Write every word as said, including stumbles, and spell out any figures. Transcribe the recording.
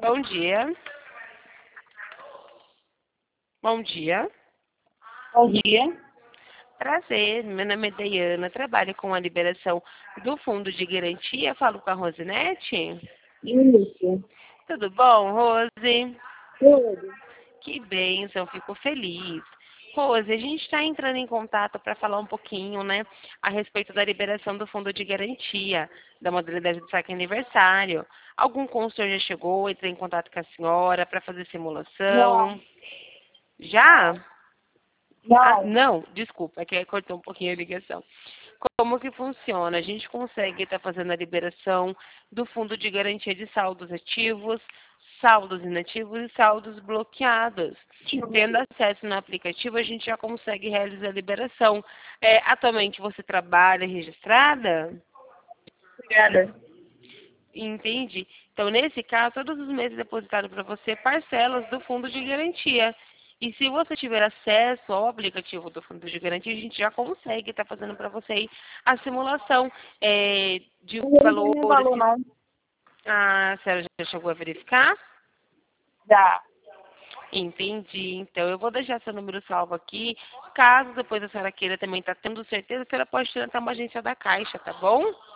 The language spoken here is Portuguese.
Bom dia. Bom dia. Bom dia. Prazer, meu nome é Dayana, trabalho com a liberação do Fundo de Garantia. Falo com a Rosinete. Isso. Tudo bom, Rose? Tudo. Que bênção, fico feliz. Rose, a gente está entrando em contato para falar um pouquinho, né, a respeito da liberação do Fundo de Garantia, da modalidade do saque aniversário. Algum consultor já chegou, entrei em contato com a senhora para fazer simulação? Não. Já? Ah, Não. não, desculpa, é que cortou um pouquinho a ligação. Como que funciona? A gente consegue estar fazendo a liberação do fundo de garantia de saldos ativos, saldos inativos e saldos bloqueados. Tendo acesso no aplicativo, a gente já consegue realizar a liberação. É, atualmente você trabalha registrada? Obrigada. Entende? Então, nesse caso, todos os meses depositado para você parcelas do fundo de garantia. E se você tiver acesso ao aplicativo do fundo de garantia, a gente já consegue estar fazendo para você aí a simulação é, de Não vejo nenhum valores valor, que não. a senhora já chegou a verificar. Já. Entendi. Então, eu vou deixar seu número salvo aqui. Caso depois a senhora queira também estar tendo certeza, a senhora pode tentar uma agência da Caixa, tá bom?